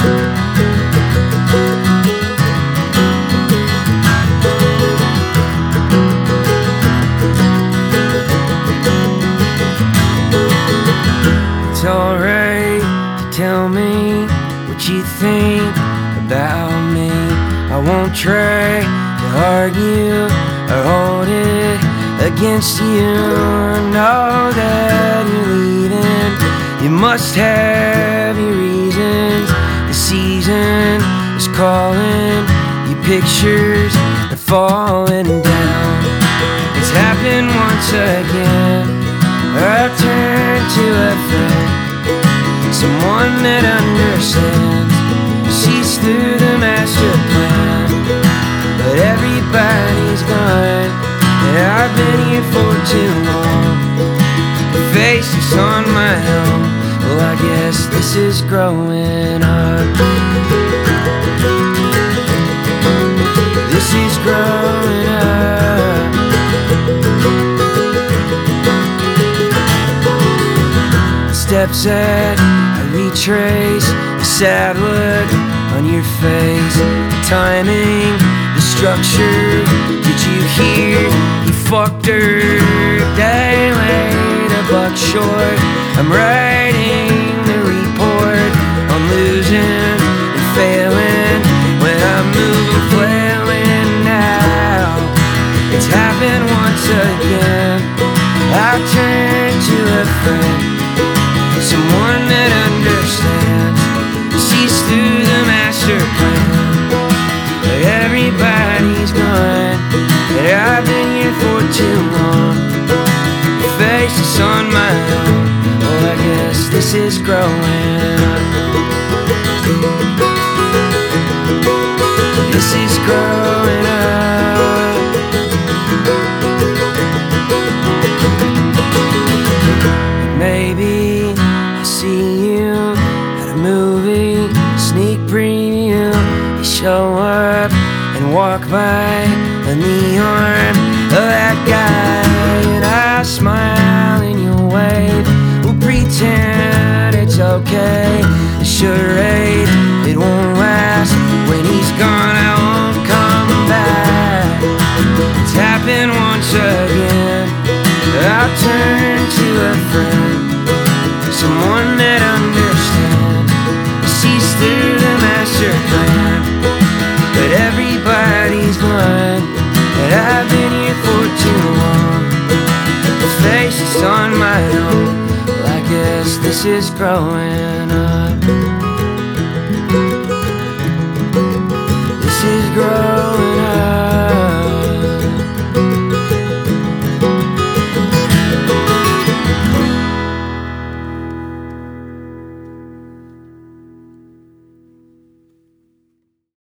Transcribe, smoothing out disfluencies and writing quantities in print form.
It's alright to tell me what you think about me. I won't try to argue or hold it against you. I know that you're leaving, you must have your reasons. The season is calling, you pictures are falling down. It's happened once again. I've turned to a friend, someone that understands, sees through the master plan. But everybody's gone, and I've been here for too long to face this on my own. Well, I guess this is growing up. This is growing up. Steps that I retrace, the sad look on your face, the timing, the structure. Did you hear? He fucked her. Day late, a buck short. I'm writing the report on losing and failing. When I move, I'm flailing now. It's happened once again. I turn to a friend, someone that understands, sees through the master plan. But everybody's gone, and I've been here for too long to face this on my own. Well, I guess this is growing up. This is growing up. Maybe see you at a movie, sneak preview. You show up and walk by on the arm of that guy, and I smile and you wave. We'll pretend it's okay. The charade, it won't last. When he's gone, I won't come back. It's happened once again. I'll turn to a friend, someone that understands, sees through the master plan. But everybody's gone, and I've been here for too long to face this on my own. Well, I guess this is growing up.